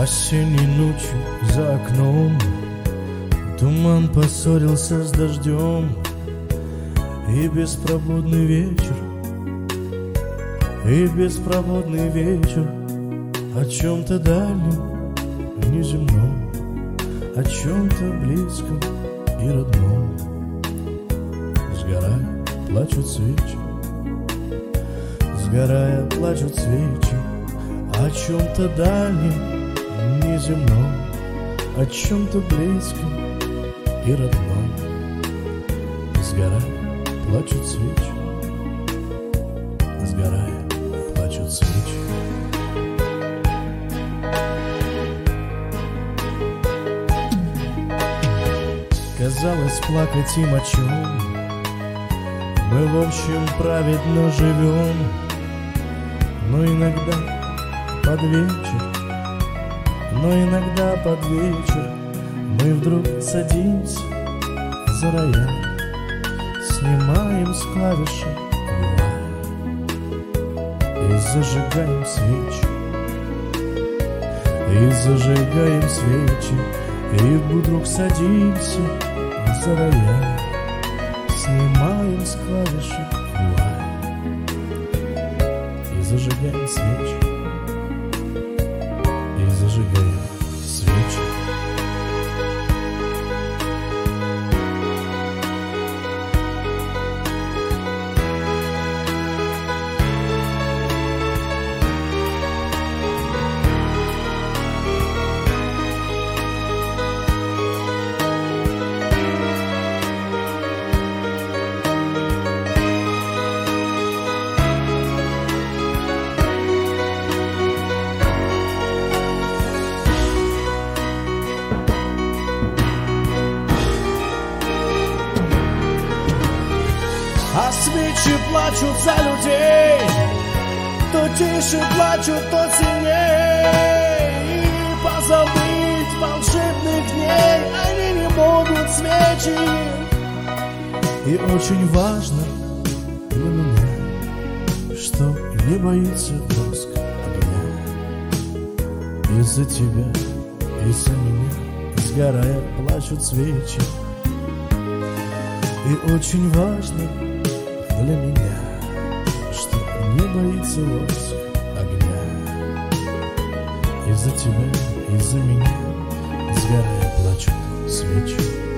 Осенней ночью за окном туман поссорился с дождем. И беспробудный вечер, и беспробудный вечер о чем-то дальнем, неземном, о чем-то близком и родном. Сгорая, плачут свечи, сгорая, плачут свечи о чем-то дальнем, неземном, о чем-то близком и родном. Сгорая, плачут свечи, сгорая, плачут свечи. Казалось, плакать им о чем? Мы в общем праведно живем, но иногда под вечер, но иногда под вечер мы вдруг садимся за рояль, снимаем с клавиши вуаль и зажигаем свечи, и зажигаем свечи, и вдруг садимся за рояль, снимаем с клавиши вуаль и зажигаем свечи, и зажигаем свечи. А свечи плачут за людей, то тише плачут, то сильней. И позабыть волшебных дней они не могут свечи. И очень важно для меня, что не боится воск огня. Из-за тебя, из-за меня, сгорая, плачут свечи. И очень важно для меня, что не боится воск огня. Из-за тебя, из-за меня, сгорая, плачут свечи.